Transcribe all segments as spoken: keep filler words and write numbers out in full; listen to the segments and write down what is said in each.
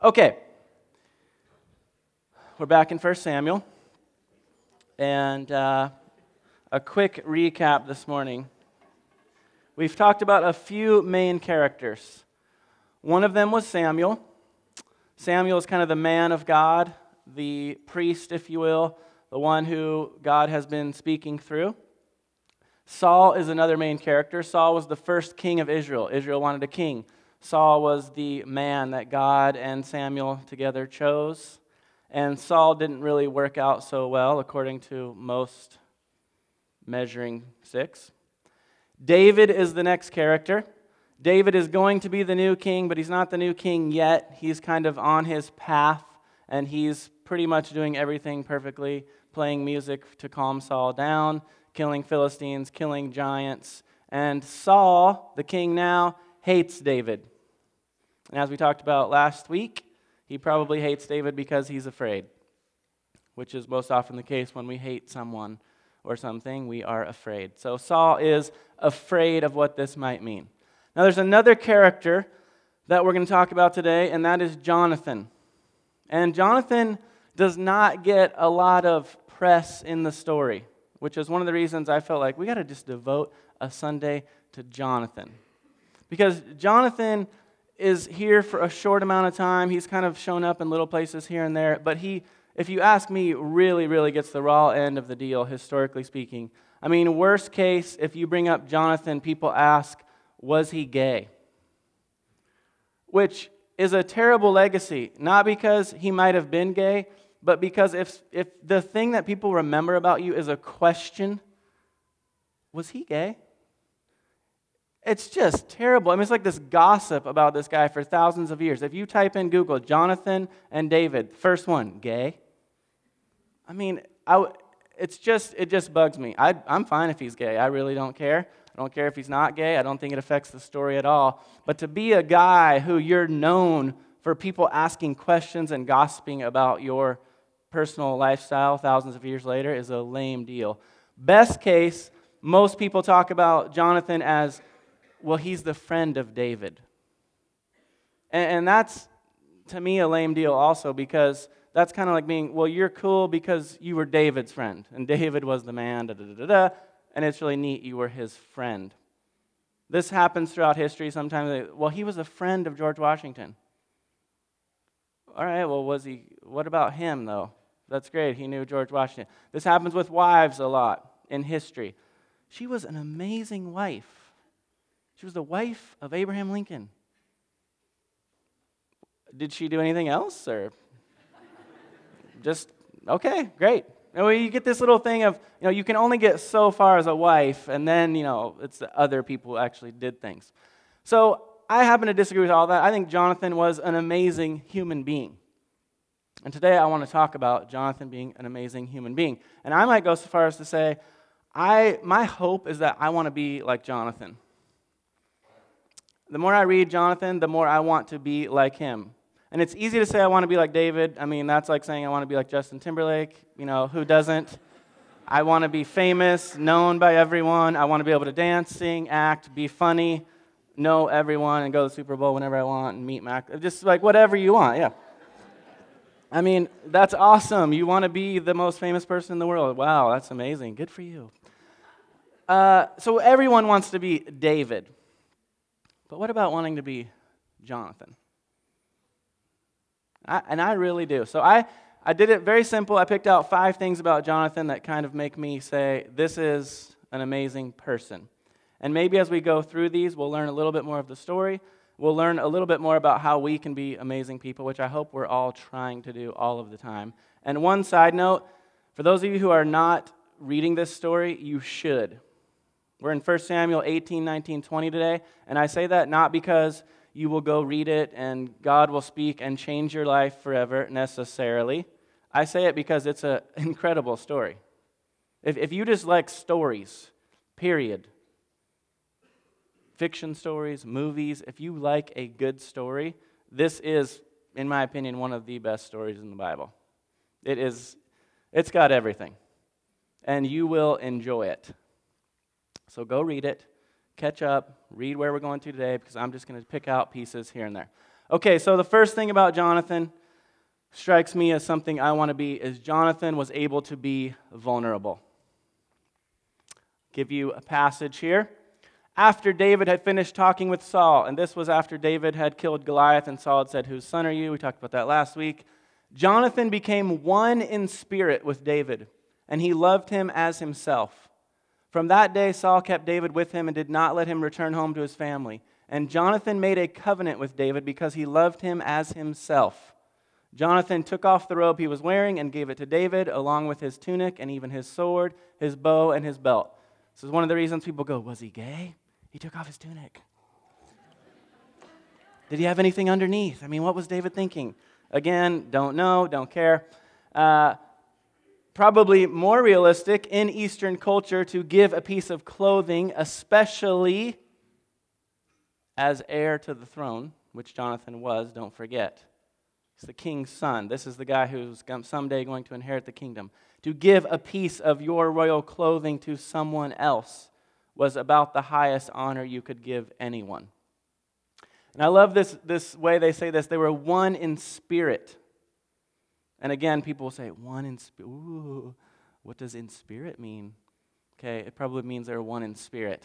Okay, we're back in First Samuel, and uh, a quick recap this morning. We've talked about a few main characters. One of them was Samuel. Samuel is kind of the man of God, the priest, if you will, the one who God has been speaking through. Saul is another main character. Saul was the first king of Israel. Israel wanted a king. Saul was the man that God and Samuel together chose. And Saul didn't really work out so well, according to most measuring sticks. David is the next character. David is going to be the new king, but he's not the new king yet. He's kind of on his path, and he's pretty much doing everything perfectly, playing music to calm Saul down, killing Philistines, killing giants. And Saul, the king now, hates David. And as we talked about last week, he probably hates David because he's afraid, which is most often the case when we hate someone or something, we are afraid. So Saul is afraid of what this might mean. Now there's another character that we're going to talk about today, and that is Jonathan. And Jonathan does not get a lot of press in the story, which is one of the reasons I felt like we got to just devote a Sunday to Jonathan. Because Jonathan is here for a short amount of time. He's kind of shown up in little places here and there, but he, if you ask me, really, really gets the raw end of the deal, historically speaking. I mean, worst case, if you bring up Jonathan, people ask, was he gay? Which is a terrible legacy, not because he might have been gay, but because if if the thing that people remember about you is a question, was he gay? It's just terrible. I mean, it's like this gossip about this guy for thousands of years. If you type in Google, Jonathan and David, first one, gay. I mean, I, it's just, it just bugs me. I, I'm fine if he's gay. I really don't care. I don't care if he's not gay. I don't think it affects the story at all. But to be a guy who you're known for people asking questions and gossiping about your personal lifestyle thousands of years later is a lame deal. Best case, most people talk about Jonathan as, well, he's the friend of David. And, and that's, to me, a lame deal also, because that's kind of like being, well, you're cool because you were David's friend, and David was the man, da da da da, and it's really neat you were his friend. This happens throughout history. Sometimes, they, well, he was a friend of George Washington. All right, well, was he? What about him, though? That's great. He knew George Washington. This happens with wives a lot in history. She was an amazing wife. She was the wife of Abraham Lincoln. Did she do anything else, or just, okay, great. And you get this little thing of, you know, you can only get so far as a wife, and then, you know, it's the other people who actually did things. So I happen to disagree with all that. I think Jonathan was an amazing human being. And today I want to talk about Jonathan being an amazing human being. And I might go so far as to say, I my hope is that I want to be like Jonathan. The more I read Jonathan, the more I want to be like him. And it's easy to say I want to be like David. I mean, that's like saying I want to be like Justin Timberlake. You know, who doesn't? I want to be famous, known by everyone. I want to be able to dance, sing, act, be funny, know everyone, and go to the Super Bowl whenever I want and meet Mac. Just like whatever you want, yeah. I mean, that's awesome. You want to be the most famous person in the world. Wow, that's amazing. Good for you. Uh, so everyone wants to be David. But what about wanting to be Jonathan? I, and I really do. So I, I did it very simple. I picked out five things about Jonathan that kind of make me say, this is an amazing person. And maybe as we go through these, we'll learn a little bit more of the story. We'll learn a little bit more about how we can be amazing people, which I hope we're all trying to do all of the time. And one side note, for those of you who are not reading this story, you should. We're in First Samuel eighteen, nineteen, twenty today, and I say that not because you will go read it and God will speak and change your life forever necessarily. I say it because it's an incredible story. If, if you just like stories, period, fiction stories, movies, if you like a good story, this is, in my opinion, one of the best stories in the Bible. It is, it's got everything, and you will enjoy it. So go read it, catch up, read where we're going to today, because I'm just going to pick out pieces here and there. Okay, so the first thing about Jonathan strikes me as something I want to be is Jonathan was able to be vulnerable. Give you a passage here. After David had finished talking with Saul, and this was after David had killed Goliath, and Saul had said, "Whose son are you?" We talked about that last week. Jonathan became one in spirit with David, and he loved him as himself. From that day, Saul kept David with him and did not let him return home to his family. And Jonathan made a covenant with David because he loved him as himself. Jonathan took off the robe he was wearing and gave it to David, along with his tunic and even his sword, his bow, and his belt. This is one of the reasons people go, was he gay? He took off his tunic. Did he have anything underneath? I mean, what was David thinking? Again, don't know, don't care. Uh, probably more realistic in Eastern culture to give a piece of clothing, especially as heir to the throne, which Jonathan was, don't forget. He's the king's son. This is the guy who's someday going to inherit the kingdom. To give a piece of your royal clothing to someone else was about the highest honor you could give anyone. And I love this, this way they say this. They were one in spirit. And again, people will say, one in spirit. Ooh, what does in spirit mean? Okay, it probably means they were one in spirit.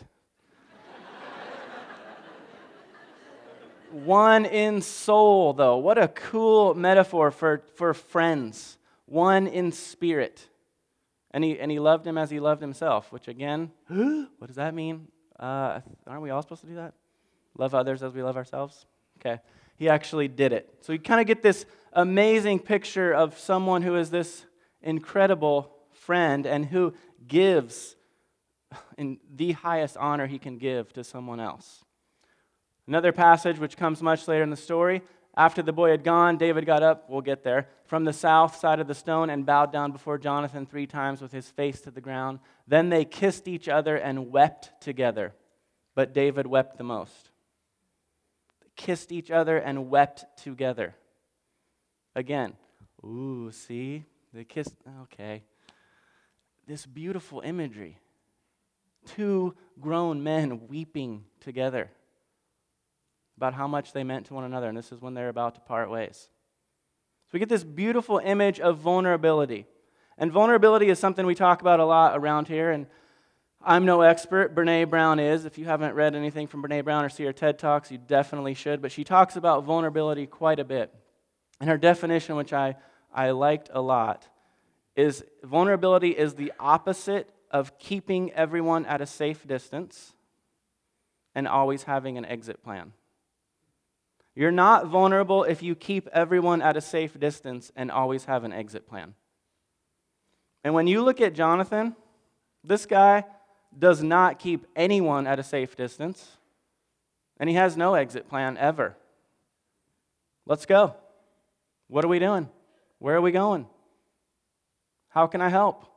One in soul, though. What a cool metaphor for, for friends. One in spirit. And he, and he loved him as he loved himself, which again, what does that mean? Uh, aren't we all supposed to do that? Love others as we love ourselves? Okay. He actually did it. So you kind of get this amazing picture of someone who is this incredible friend and who gives in the highest honor he can give to someone else. Another passage which comes much later in the story. After the boy had gone, David got up, we'll get there, from the south side of the stone and bowed down before Jonathan three times with his face to the ground. Then they kissed each other and wept together. But David wept the most. They kissed each other and wept together. Again, ooh, see? They kissed, okay. This beautiful imagery. Two grown men weeping together about how much they meant to one another, and this is when they're about to part ways. So we get this beautiful image of vulnerability. And vulnerability is something we talk about a lot around here, and I'm no expert. Brené Brown is. If you haven't read anything from Brené Brown or see her TED Talks, you definitely should. But she talks about vulnerability quite a bit. And her definition, which I, I liked a lot, is vulnerability is the opposite of keeping everyone at a safe distance and always having an exit plan. You're not vulnerable if you keep everyone at a safe distance and always have an exit plan. And when you look at Jonathan, this guy does not keep anyone at a safe distance, and he has no exit plan ever. Let's go. What are we doing? Where are we going? How can I help?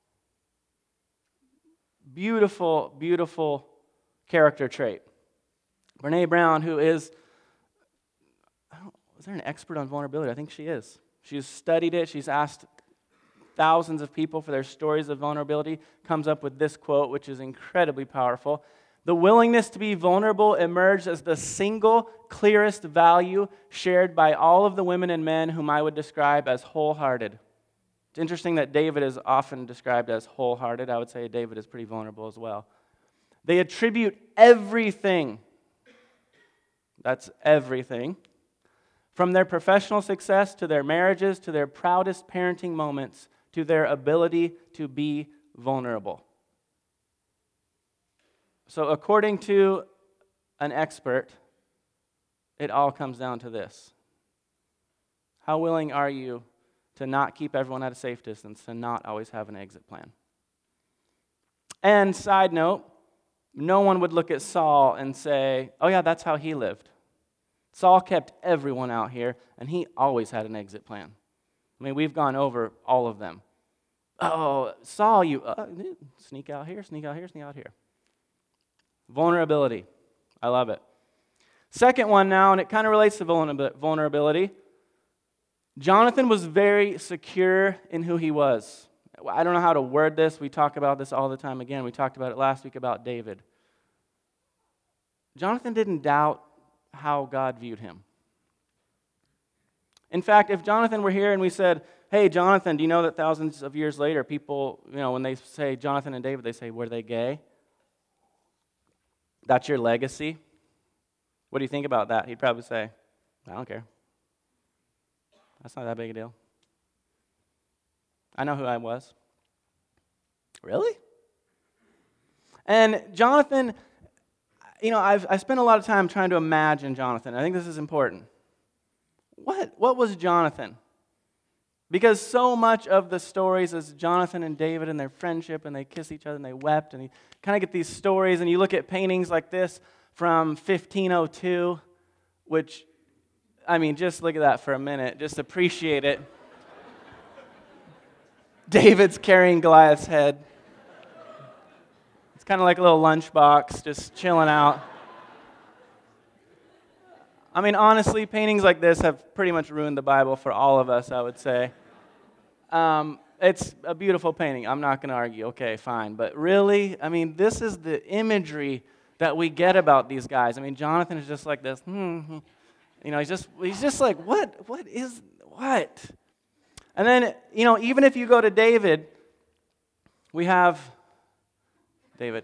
Beautiful, beautiful character trait. Brené Brown, who is Is there an expert on vulnerability? I think she is. She's studied it. She's asked thousands of people for their stories of vulnerability. Comes up with this quote, which is incredibly powerful. The willingness to be vulnerable emerged as the single clearest value shared by all of the women and men whom I would describe as wholehearted. It's interesting that David is often described as wholehearted. I would say David is pretty vulnerable as well. They attribute everything, that's everything, from their professional success to their marriages to their proudest parenting moments to their ability to be vulnerable. So according to an expert, it all comes down to this. How willing are you to not keep everyone at a safe distance, to not always have an exit plan? And side note, no one would look at Saul and say, oh yeah, that's how he lived. Saul kept everyone out here, and he always had an exit plan. I mean, we've gone over all of them. Oh, Saul, you uh, sneak out here, sneak out here, sneak out here. Vulnerability. I love it. Second one now, and it kind of relates to vulnerability. Jonathan was very secure in who he was. I don't know how to word this. We talk about this all the time again. We talked about it last week about David. Jonathan didn't doubt how God viewed him. In fact, if Jonathan were here and we said, hey, Jonathan, do you know that thousands of years later, people, you know, when they say Jonathan and David, they say, were they gay? That's your legacy? What do you think about that? He'd probably say, I don't care. That's not that big a deal. I know who I was. Really? And Jonathan, you know, I've I spent a lot of time trying to imagine Jonathan. I think this is important. What what was Jonathan? Because so much of the stories is Jonathan and David and their friendship, and they kiss each other and they wept, and you kind of get these stories, and you look at paintings like this from fifteen oh two, which, I mean, just look at that for a minute. Just appreciate it. David's carrying Goliath's head. It's kind of like a little lunchbox, just chilling out. I mean, honestly, paintings like this have pretty much ruined the Bible for all of us, I would say. Um, it's a beautiful painting. I'm not going to argue. Okay, fine. But really, I mean, this is the imagery that we get about these guys. I mean, Jonathan is just like this. Hmm, hmm. You know, he's just he's just like, what? What is, what? And then, you know, even if you go to David, we have David.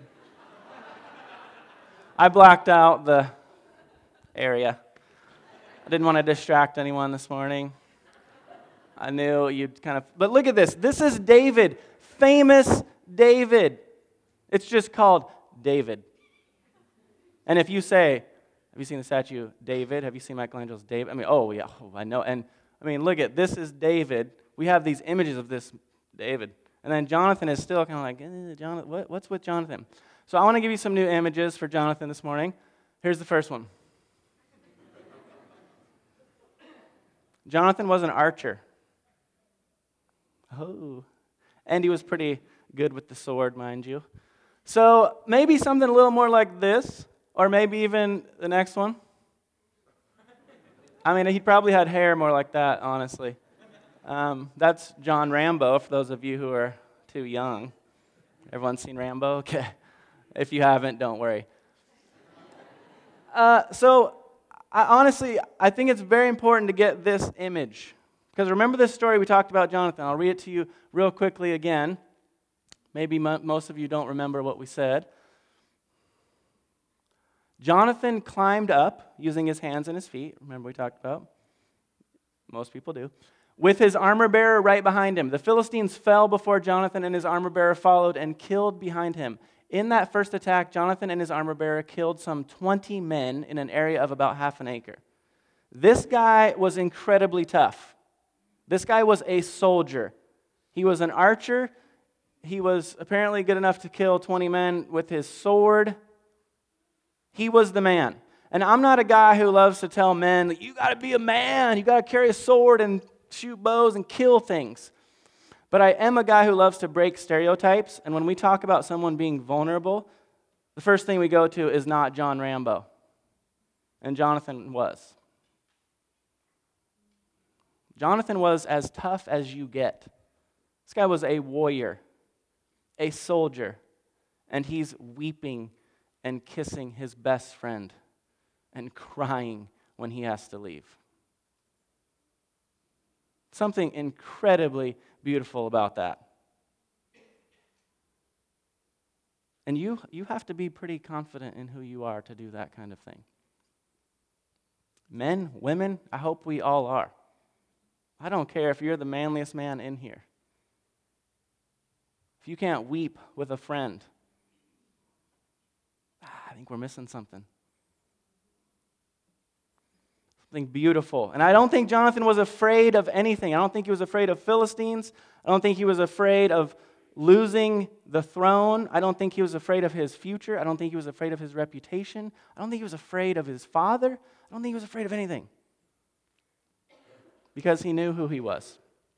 I blacked out the area. I didn't want to distract anyone this morning. I knew you'd kind of, but look at this. This is David, famous David. It's just called David. And if you say, have you seen the statue David? Have you seen Michelangelo's David? I mean, oh yeah, oh, I know. And I mean, look at, this is David. We have these images of this David. And then Jonathan is still kind of like, eh, Jonathan, what, what's with Jonathan? So I want to give you some new images for Jonathan this morning. Here's the first one. Jonathan was an archer. Oh. And he was pretty good with the sword, mind you. So maybe something a little more like this, or maybe even the next one. I mean, he probably had hair more like that, honestly. Um, that's John Rambo, for those of you who are too young. Everyone seen Rambo? Okay. If you haven't, don't worry. Uh, so, I, honestly, I think it's very important to get this image. Because remember this story we talked about Jonathan. I'll read it to you real quickly again. Maybe m- most of you don't remember what we said. Jonathan climbed up using his hands and his feet. Remember we talked about? Most people do. With his armor bearer right behind him. The Philistines fell before Jonathan, and his armor bearer followed and killed behind him. In that first attack, Jonathan and his armor bearer killed some twenty men in an area of about half an acre. This guy was incredibly tough. This guy was a soldier. He was an archer. He was apparently good enough to kill twenty men with his sword. He was the man. And I'm not a guy who loves to tell men, you got to be a man. You got to carry a sword and shoot bows and kill things. But I am a guy who loves to break stereotypes. And when we talk about someone being vulnerable, the first thing we go to is not John Rambo. And Jonathan was. Jonathan was as tough as you get. This guy was a warrior, a soldier, and he's weeping and kissing his best friend and crying when he has to leave. Something incredibly beautiful about that. And you, you have to be pretty confident in who you are to do that kind of thing. Men, women, I hope we all are. I don't care if you're the manliest man in here. If you can't weep with a friend, I think we're missing something. Something beautiful. And I don't think Jonathan was afraid of anything. I don't think he was afraid of Philistines. I don't think he was afraid of losing the throne. I don't think he was afraid of his future. I don't think he was afraid of his reputation. I don't think he was afraid of his father. I don't think he was afraid of anything. Because he knew who he was.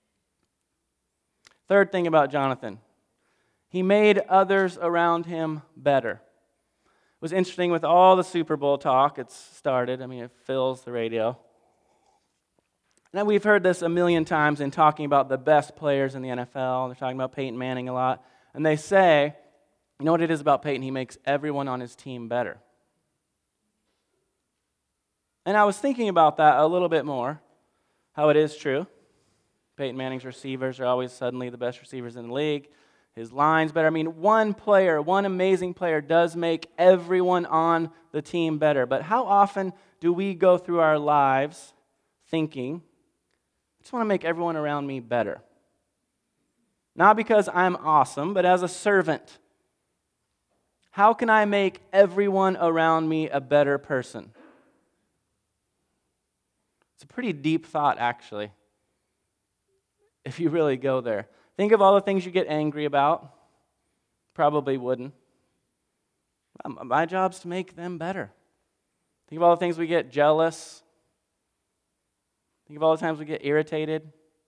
Third thing about Jonathan, he made others around him better. It was interesting with all the Super Bowl talk. It's started. I mean, it fills the radio. Now, we've heard this a million times in talking about the best players in the N F L. They're talking about Peyton Manning a lot. And they say, you know what it is about Peyton? He makes everyone on his team better. And I was thinking about that a little bit more. how it is true. Peyton Manning's receivers are always suddenly the best receivers in the league. His line's better. I mean, one player, one amazing player does make everyone on the team better. But how often do we go through our lives thinking, I just want to make everyone around me better? Not because I'm awesome, but as a servant. How can I make everyone around me a better person? It's a pretty deep thought, actually, if you really go there. Think of all the things you get angry about. Probably wouldn't. My job's to make them better. Think of all the things we get jealous. Think of all the times we get irritated.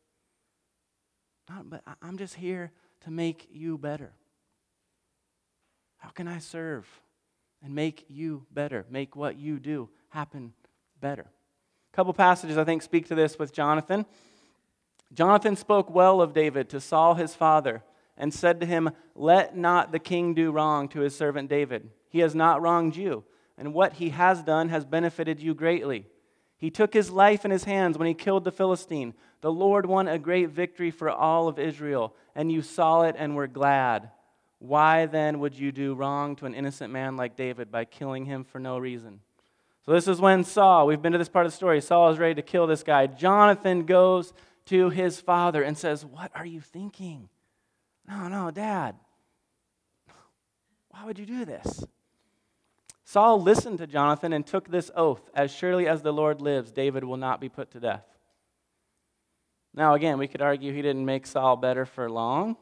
But I'm just here to make you better. How can I serve and make you better? Make what you do happen better. A couple passages, I think, speak to this with Jonathan. Jonathan spoke well of David to Saul his father and said to him, "Let not the king do wrong to his servant David. He has not wronged you, and what he has done has benefited you greatly. He took his life in his hands when he killed the Philistine. The Lord won a great victory for all of Israel, and you saw it and were glad. Why then would you do wrong to an innocent man like David by killing him for no reason?" So this is when Saul, we've been to this part of the story, Saul is ready to kill this guy. Jonathan goes to his father and says, "What are you thinking? No, no, Dad. Why would you do this?" Saul listened to Jonathan and took this oath, "As surely as the Lord lives, David will not be put to death." Now again, we could argue he didn't make Saul better for long.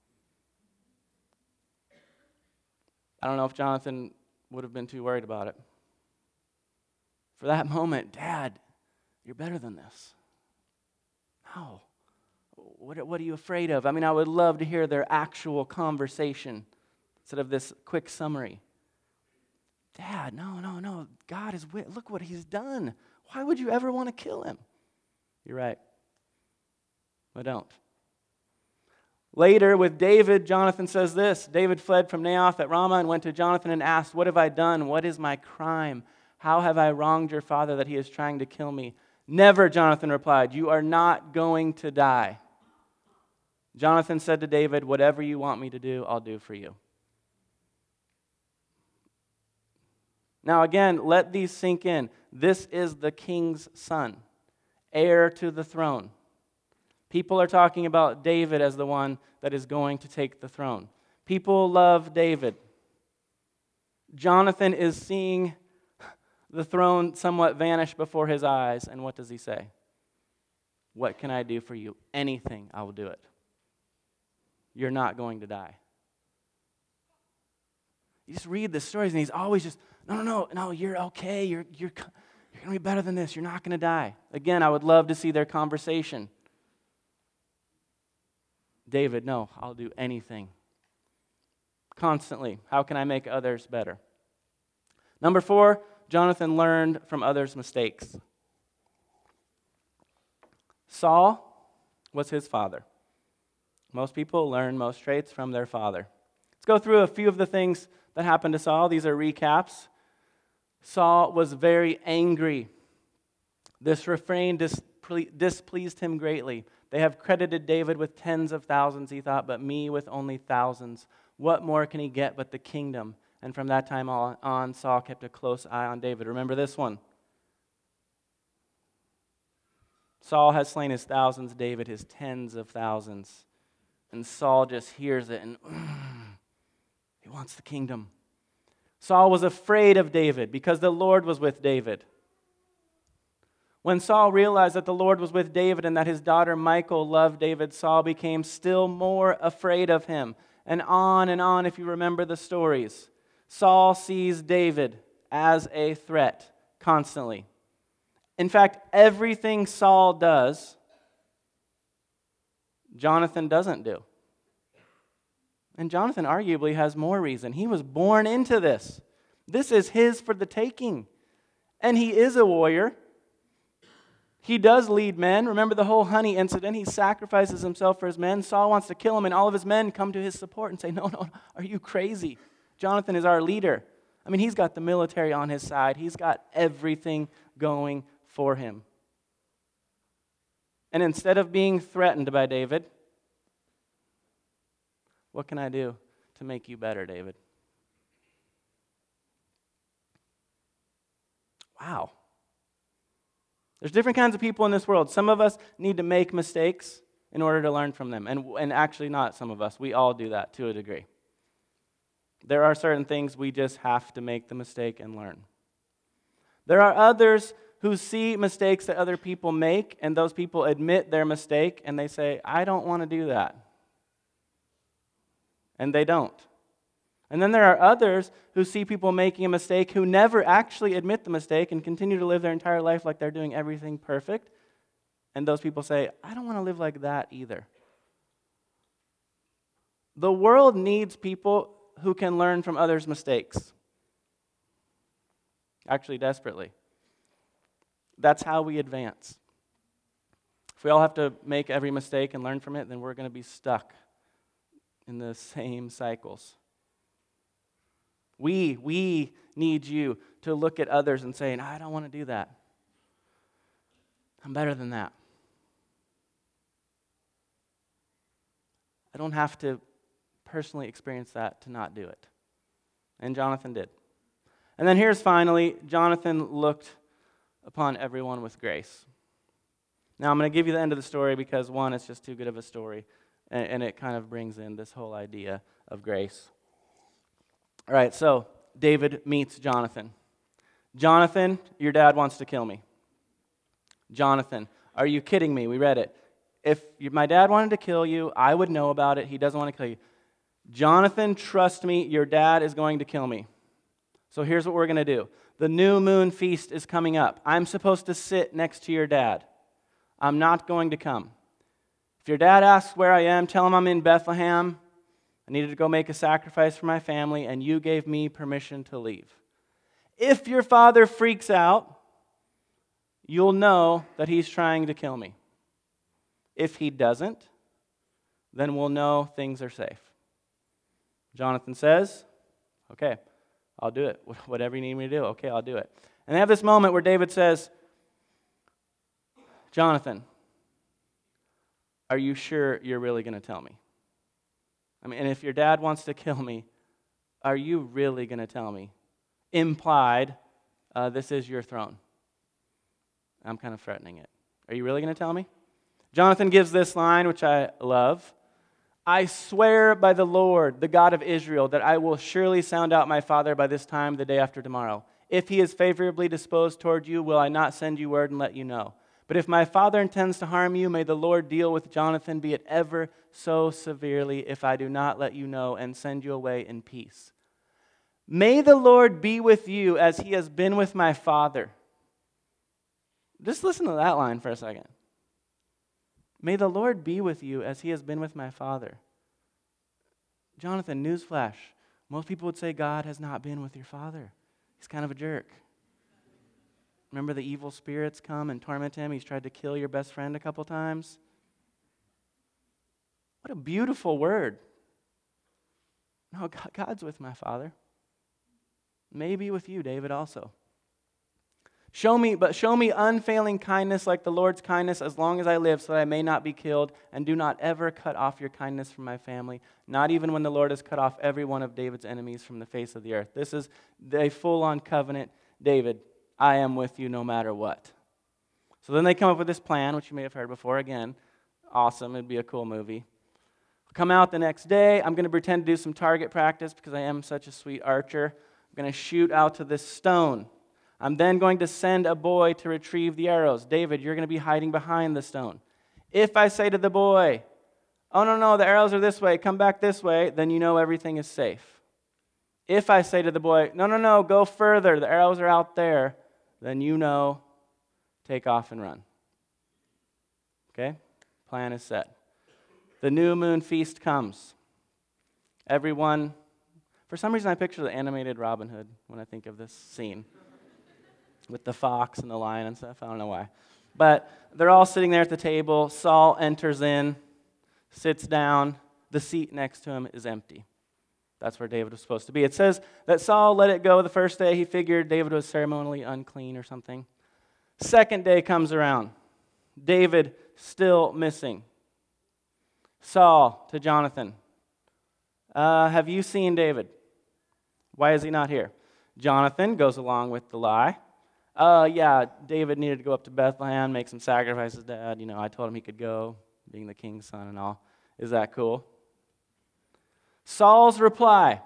I don't know if Jonathan would have been too worried about it. For that moment, "Dad, you're better than this." No. What, what are you afraid of? I mean, I would love to hear their actual conversation instead of this quick summary. "Dad, no, no, no. God is with, look what he's done. Why would you ever want to kill him?" You're right. I don't. Later, with David, Jonathan says this. David fled from Naioth at Ramah and went to Jonathan and asked, "What have I done? What is my crime? How have I wronged your father that he is trying to kill me?" "Never," Jonathan replied. "You are not going to die." Jonathan said to David, "Whatever you want me to do, I'll do for you." Now again, let these sink in. This is the king's son, heir to the throne. People are talking about David as the one that is going to take the throne. People love David. Jonathan is seeing the throne somewhat vanish before his eyes, and what does he say? "What can I do for you? Anything, I will do it. You're not going to die." You just read the stories, and he's always just, no, no, no, no, you're okay. You're, you're, you're going to be better than this. You're not going to die. Again, I would love to see their conversation. David, "No, I'll do anything." Constantly, how can I make others better? Number four, Jonathan learned from others' mistakes. Saul was his father. Most people learn most traits from their father. Let's go through a few of the things that happened to Saul. These are recaps. Saul was very angry. This refrain displeased him greatly. "They have credited David with tens of thousands," he thought, "but me with only thousands. What more can he get but the kingdom?" And from that time on, Saul kept a close eye on David. Remember this one. Saul has slain his thousands, David his tens of thousands. And Saul just hears it and mm, he wants the kingdom. Saul was afraid of David because the Lord was with David. When Saul realized that the Lord was with David and that his daughter Michal loved David, Saul became still more afraid of him. And on and on, if you remember the stories. Saul sees David as a threat constantly. In fact, everything Saul does, Jonathan doesn't do. And Jonathan arguably has more reason. He was born into this. This is his for the taking. And he is a warrior. He does lead men. Remember the whole honey incident. He sacrifices himself for his men. Saul wants to kill him, and all of his men come to his support and say, "No, no, are you crazy? Jonathan is our leader." I mean, he's got the military on his side. He's got everything going for him. And instead of being threatened by David, what can I do to make you better, David? Wow. There's different kinds of people in this world. Some of us need to make mistakes in order to learn from them. And, and actually not some of us. We all do that to a degree. There are certain things we just have to make the mistake and learn. There are others who see mistakes that other people make, and those people admit their mistake, and they say, I don't want to do that. And they don't. And then there are others who see people making a mistake who never actually admit the mistake and continue to live their entire life like they're doing everything perfect. And those people say, I don't want to live like that either. The world needs people who can learn from others' mistakes. Actually, desperately. That's how we advance. If we all have to make every mistake and learn from it, then we're going to be stuck in the same cycles. We, we need you to look at others and say, I don't want to do that. I'm better than that. I don't have to personally experience that to not do it. And Jonathan did. And then here's finally, Jonathan looked upon everyone with grace. Now I'm going to give you the end of the story because one, it's just too good of a story, and, and it kind of brings in this whole idea of grace. All right, so David meets Jonathan. Jonathan, your dad wants to kill me. Jonathan, are you kidding me? We read it. If my dad wanted to kill you, I would know about it. He doesn't want to kill you. Jonathan, trust me, your dad is going to kill me. So here's what we're going to do. The new moon feast is coming up. I'm supposed to sit next to your dad. I'm not going to come. If your dad asks where I am, tell him I'm in Bethlehem. I needed to go make a sacrifice for my family, and you gave me permission to leave. If your father freaks out, you'll know that he's trying to kill me. If he doesn't, then we'll know things are safe. Jonathan says, okay, I'll do it. Whatever you need me to do, okay, I'll do it. And they have this moment where David says, Jonathan, are you sure you're really going to tell me? I mean, and if your dad wants to kill me, are you really going to tell me? Implied, uh, this is your throne. I'm kind of threatening it. Are you really going to tell me? Jonathan gives this line, which I love. I swear by the Lord, the God of Israel, that I will surely sound out my father by this time the day after tomorrow. If he is favorably disposed toward you, will I not send you word and let you know? But if my father intends to harm you, may the Lord deal with Jonathan, be it ever so severely, if I do not let you know and send you away in peace. May the Lord be with you as he has been with my father. Just listen to that line for a second. May the Lord be with you as he has been with my father. Jonathan, newsflash. Most people would say God has not been with your father. He's kind of a jerk. Remember the evil spirits come and torment him? He's tried to kill your best friend a couple times. What a beautiful word. No, God's with my father. Maybe with you, David, also. Show me, but show me unfailing kindness like the Lord's kindness as long as I live, so that I may not be killed, and do not ever cut off your kindness from my family, not even when the Lord has cut off every one of David's enemies from the face of the earth. This is a full-on covenant. David, I am with you no matter what. So then they come up with this plan, which you may have heard before. Again, awesome. It'd be a cool movie. Come out the next day. I'm going to pretend to do some target practice because I am such a sweet archer. I'm going to shoot out to this stone. I'm then going to send a boy to retrieve the arrows. David, you're going to be hiding behind the stone. If I say to the boy, oh, no, no, the arrows are this way, come back this way, then you know everything is safe. If I say to the boy, no, no, no, go further, the arrows are out there, then you know, take off and run. Okay? Plan is set. The new moon feast comes. Everyone, for some reason I picture the animated Robin Hood when I think of this scene. With the fox and the lion and stuff. I don't know why. But they're all sitting there at the table. Saul enters in, sits down. The seat next to him is empty. That's where David was supposed to be. It says that Saul let it go the first day. He figured David was ceremonially unclean or something. Second day comes around. David still missing. Saul to Jonathan, uh, have you seen David? Why is he not here? Jonathan goes along with the lie. Uh, yeah, David needed to go up to Bethlehem, make some sacrifices, Dad. You know, I told him he could go, being the king's son and all. Is that cool? Saul's reply.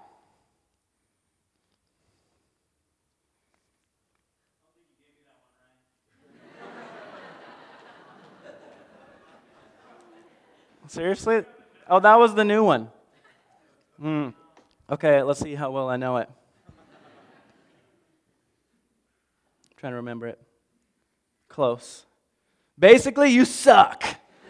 Seriously? Oh, that was the new one. Hmm. Okay, let's see how well I know it. I'm trying to remember it. Close. Basically, you suck.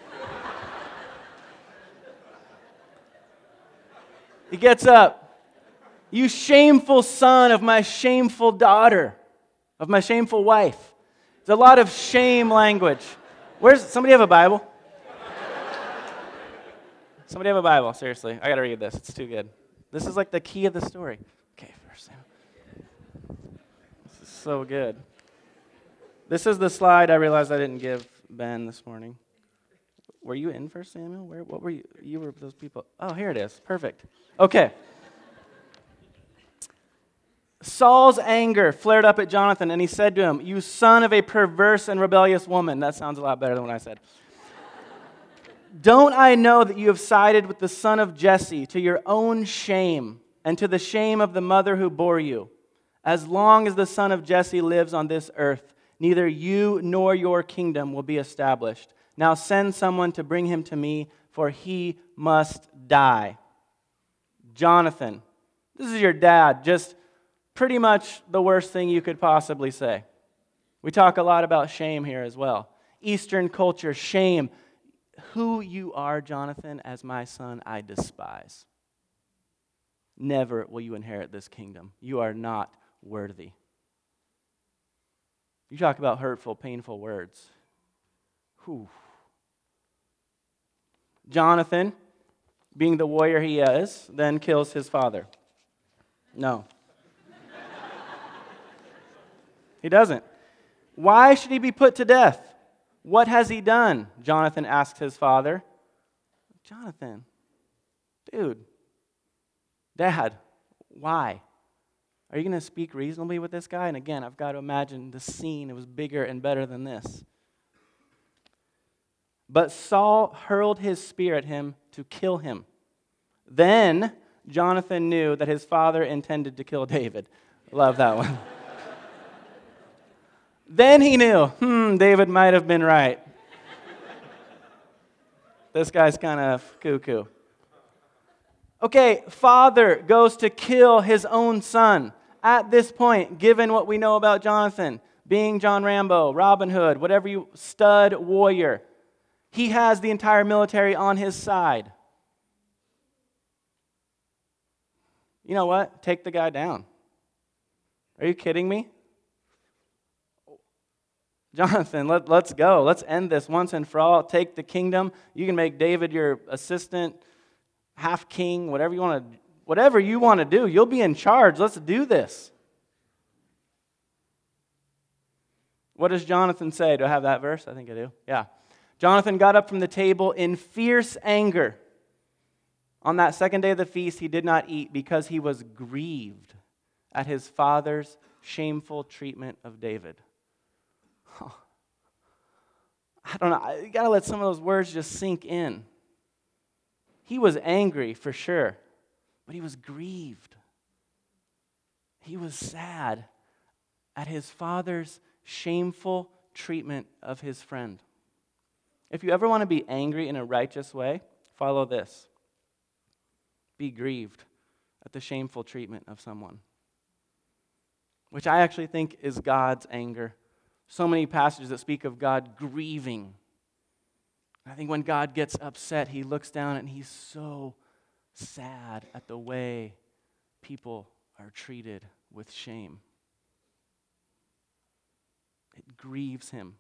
He gets up. You shameful son of my shameful daughter, of my shameful wife. There's a lot of shame language. Where's somebody have a Bible? Somebody have a Bible, seriously. I got to read this. It's too good. This is like the key of the story. Okay, First Samuel. This is so good. This is the slide I realized I didn't give Ben this morning. Were you in First Samuel? Where? What were you? You were those people. Oh, here it is. Perfect. Okay. Saul's anger flared up at Jonathan, and he said to him, "You son of a perverse and rebellious woman." That sounds a lot better than what I said. "Don't I know that you have sided with the son of Jesse to your own shame and to the shame of the mother who bore you? As long as the son of Jesse lives on this earth, neither you nor your kingdom will be established. Now send someone to bring him to me, for he must die." Jonathan, this is your dad, just pretty much the worst thing you could possibly say. We talk a lot about shame here as well. Eastern culture, shame. Who you are, Jonathan, as my son, I despise. Never will you inherit this kingdom. You are not worthy. You talk about hurtful, painful words. Whew. Jonathan, being the warrior he is, then kills his father. No. He doesn't. Why should he be put to death? What has he done? Jonathan asked his father. Jonathan, dude, Dad, why? Are you going to speak reasonably with this guy? And again, I've got to imagine the scene. It was bigger and better than this. But Saul hurled his spear at him to kill him. Then Jonathan knew that his father intended to kill David. Love that one. Then he knew, hmm, David might have been right. This guy's kind of cuckoo. Okay, father goes to kill his own son. At this point, given what we know about Jonathan, being John Rambo, Robin Hood, whatever you, stud warrior, he has the entire military on his side. You know what? Take the guy down. Are you kidding me? Jonathan, let, let's go. Let's end this once and for all. Take the kingdom. You can make David your assistant, half king, whatever you want to whatever you want to do. You'll be in charge. Let's do this. What does Jonathan say? Do I have that verse? I think I do. Yeah. Jonathan got up from the table in fierce anger. On that second day of the feast, he did not eat because he was grieved at his father's shameful treatment of David. I don't know. You got to let some of those words just sink in. He was angry for sure, but he was grieved. He was sad at his father's shameful treatment of his friend. If you ever want to be angry in a righteous way, follow this. Be grieved at the shameful treatment of someone, which I actually think is God's anger. So many passages that speak of God grieving. I think when God gets upset, he looks down and he's so sad at the way people are treated with shame. It grieves him.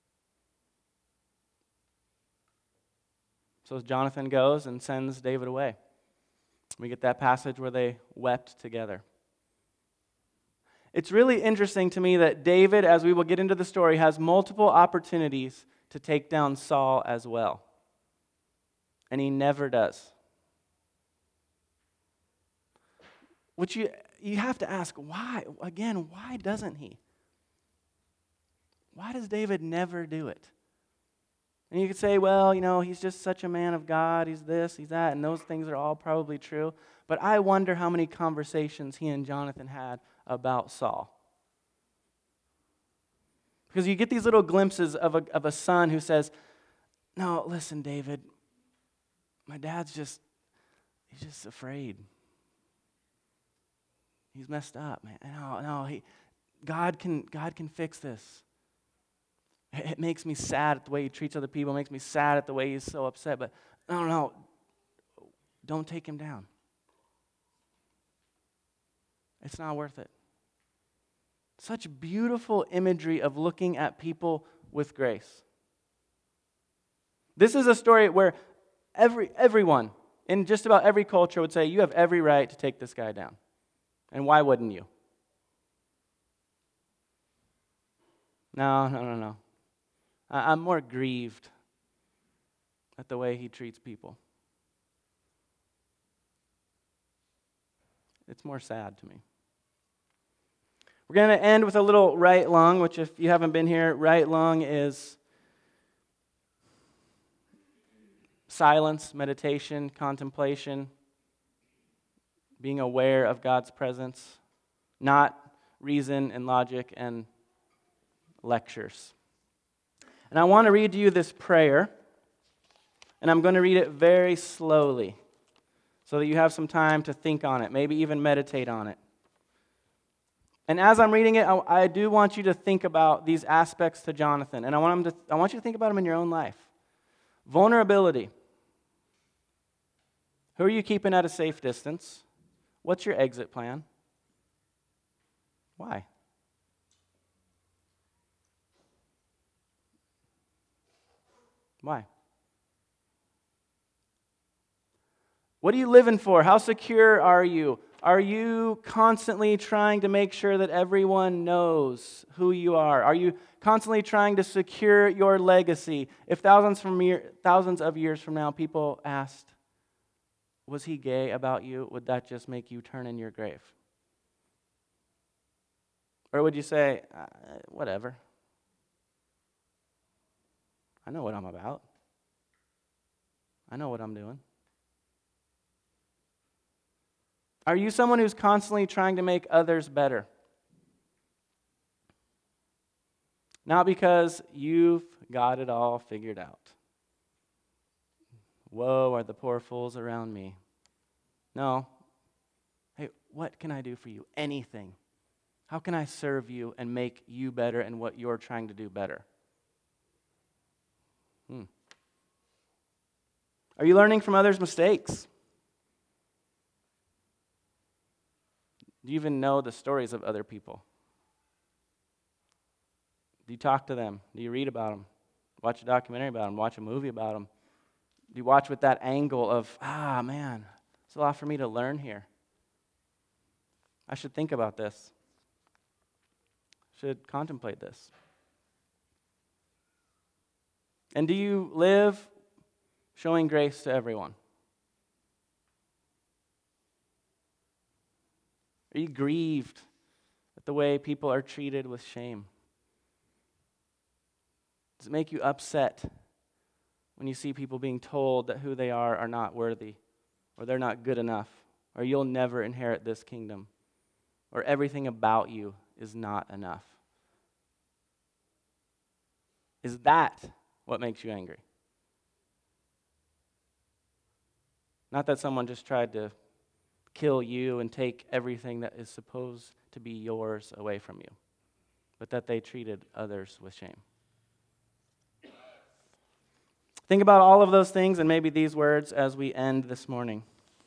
So Jonathan goes and sends David away. We get that passage where they wept together. It's really interesting to me that David, as we will get into the story, has multiple opportunities to take down Saul as well. And he never does. Which you, you have to ask, why? Again, why doesn't he? Why does David never do it? And you could say, well, you know, he's just such a man of God, he's this, he's that, and those things are all probably true. But I wonder how many conversations he and Jonathan had about Saul. Because you get these little glimpses of a, of a son who says, no, listen, David, my dad's just, he's just afraid. He's messed up, man. No, no, he, God can, God can fix this. It makes me sad at the way he treats other people. It makes me sad at the way he's so upset. But no, no, don't take him down. It's not worth it. Such beautiful imagery of looking at people with grace. This is a story where every everyone in just about every culture would say, you have every right to take this guy down. And why wouldn't you? No, no, no, no. I'm more grieved at the way he treats people. It's more sad to me. We're going to end with a little right lung, which if you haven't been here, right lung is silence, meditation, contemplation, being aware of God's presence, not reason and logic and lectures. And I want to read to you this prayer, and I'm going to read it very slowly so that you have some time to think on it, maybe even meditate on it. And as I'm reading it, I, I do want you to think about these aspects to Jonathan, and I want, him to, I want you to think about them in your own life. Vulnerability. Who are you keeping at a safe distance? What's your exit plan? Why? Why? What are you living for? How secure are you? Are you constantly trying to make sure that everyone knows who you are? Are you constantly trying to secure your legacy? If thousands from year, thousands of years from now people asked, was he gay about you, would that just make you turn in your grave? Or would you say, uh, whatever. I know what I'm about. I know what I'm doing. Are you someone who's constantly trying to make others better? Not because you've got it all figured out. Woe are the poor fools around me. No. Hey, what can I do for you? Anything. How can I serve you and make you better and what you're trying to do better? Hmm. Are you learning from others' mistakes? Do you even know the stories of other people? Do you talk to them? Do you read about them? Watch a documentary about them? Watch a movie about them? Do you watch with that angle of, ah, man, there's a lot for me to learn here. I should think about this. I should contemplate this. And do you live showing grace to everyone? Are you grieved at the way people are treated with shame? Does it make you upset when you see people being told that who they are are not worthy, or they're not good enough, or you'll never inherit this kingdom, or everything about you is not enough? Is that what makes you angry? Not that someone just tried to kill you and take everything that is supposed to be yours away from you, but that they treated others with shame. Think about all of those things and maybe these words as we end this morning.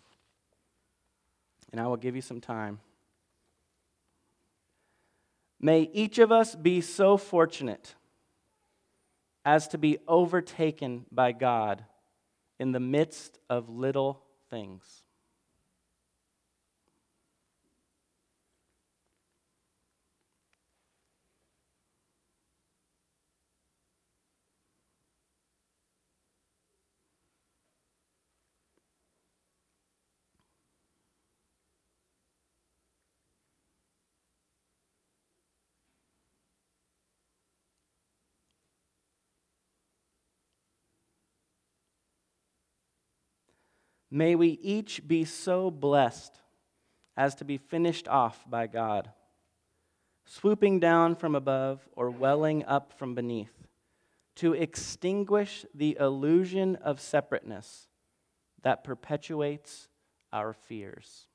And I will give you some time. May each of us be so fortunate as to be overtaken by God in the midst of little things. May we each be so blessed as to be finished off by God, swooping down from above or welling up from beneath, to extinguish the illusion of separateness that perpetuates our fears.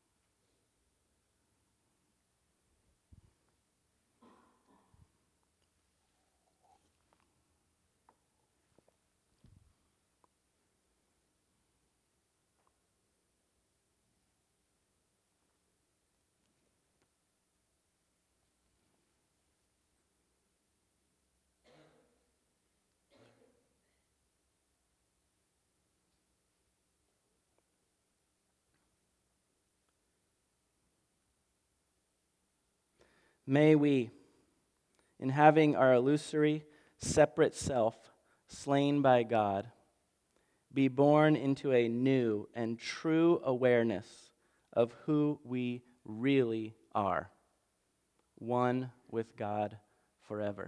May we, in having our illusory, separate self slain by God, be born into a new and true awareness of who we really are, one with God forever.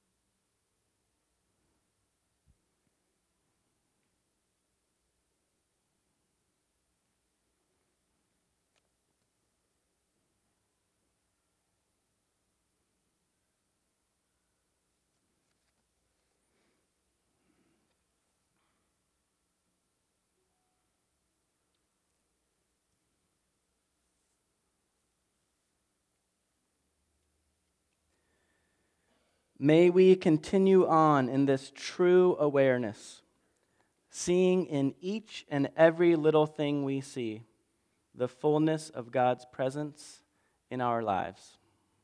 May we continue on in this true awareness, seeing in each and every little thing we see the fullness of God's presence in our lives.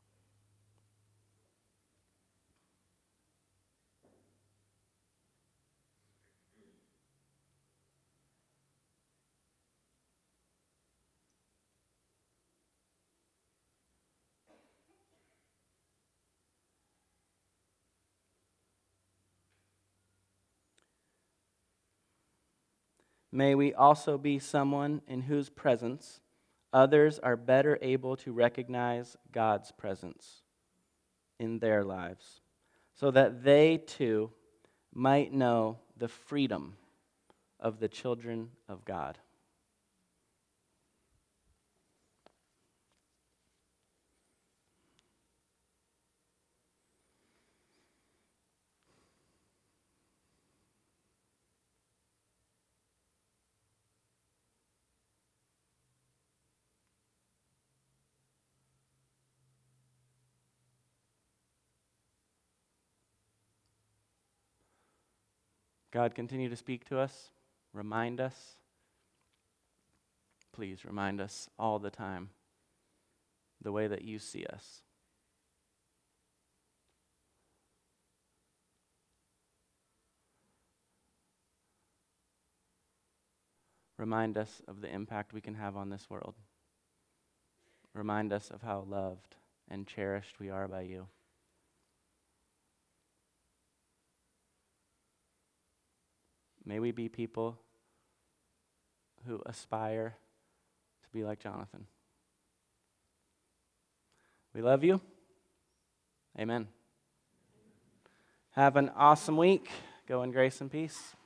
May we also be someone in whose presence others are better able to recognize God's presence in their lives, so that they too might know the freedom of the children of God. God, continue to speak to us, remind us. Please remind us all the time the way that you see us. Remind us of the impact we can have on this world. Remind us of how loved and cherished we are by you. May we be people who aspire to be like Jonathan. We love you. Amen. Have an awesome week. Go in grace and peace.